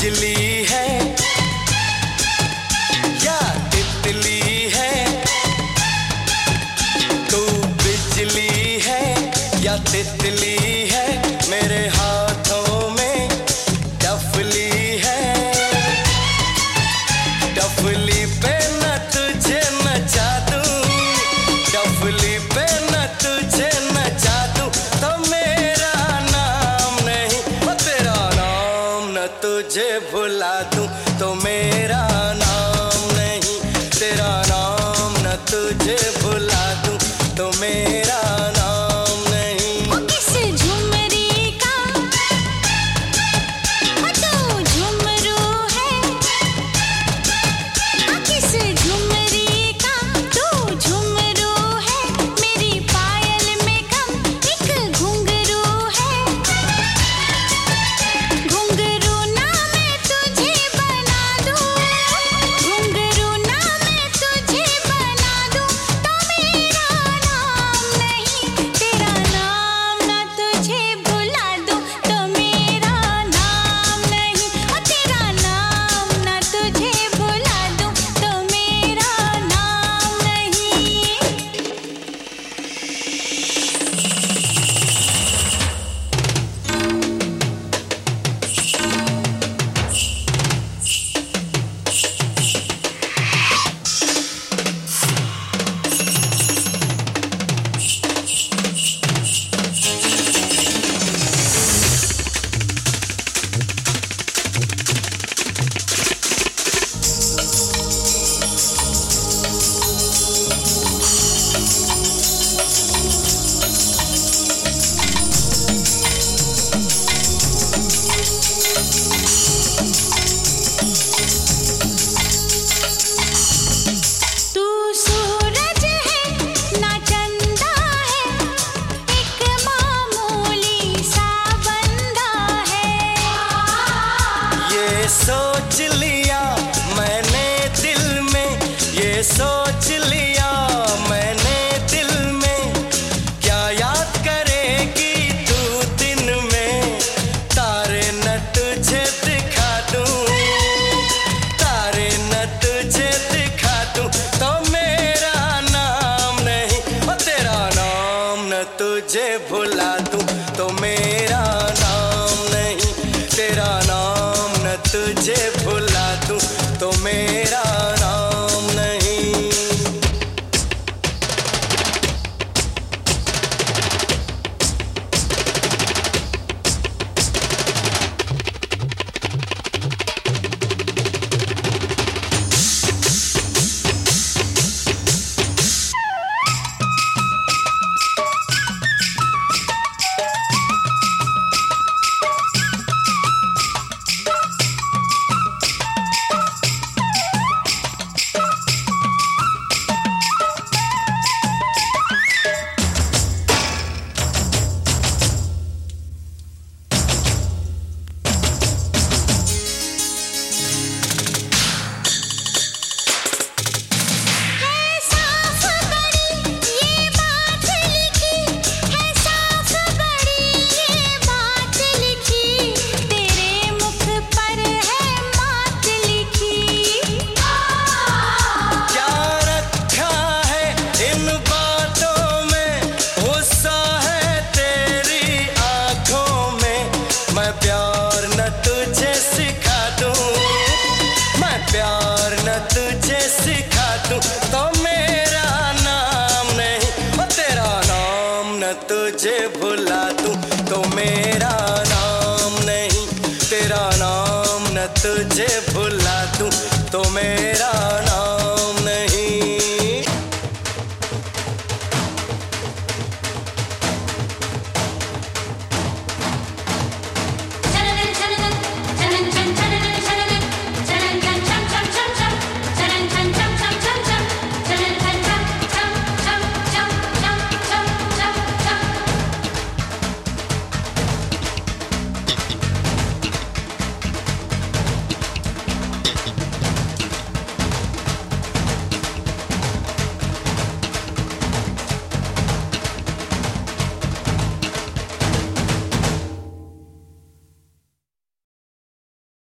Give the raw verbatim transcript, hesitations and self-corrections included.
बिजली है या तितली है, तू बिजली है या तितली है, मेरे हाथों में डफली है। डफली पे न तुझे नचा दूं, डफली पे न तुझे नचा दूं, तो मेरा नाम नहीं वो तेरा नाम न तुझे भुला दूं, तो मेरा नाम नहीं तेरा नाम न तुझे भुला दूं, तो मेरा नाम नहीं। वो किस झुमरी का वो तो झुमरू है, वो किस झुमरी का तो झुमरू है, मेरी पायल में कम एक घुंघरू है। घुंघरू ना मैं तुझे बना दूं, घुंघरू ना मैं तुझे बना दूं, तो मेरा नाम नहीं तेरा नाम ना तुझे भुला दूं, तो मेरा नाम नहीं और तेरा नाम ना तुझे भुला दूं, तो मेरा नाम नहीं। तू सूरज है ना चंदा है, एक मामूली सा बंदा है। ये सोच लिया मैंने दिल में, ये सोच लिया मैंने दिल में, क्या याद करेगी तू दिन में, तारे न तुझे दिखा दूं, तारे न तुझे दिखा दूं, तो मेरा नाम नहीं वो तेरा नाम न तुझे भुला दूं, तो मेरा नाम नहीं तेरा नाम न तुझे भुला दूं, तो मेरा नाम नहीं। है साफ बड़ी ये बात लिखी, है साफ बड़ी ये बात लिखी, तेरे मुख पर है मात लिखी। क्या रखा है इन बातों में, गुस्सा है तेरी आंखों में, मैं प्यार न तुझे सिखा दूं, मैं प्यार न तुझे सिखा दूं, तो मेरा नाम नहीं वो तेरा नाम न तुझे भुला दूं, तो मेरा नाम नहीं तेरा नाम न तुझे भुला दूं, तो मेरा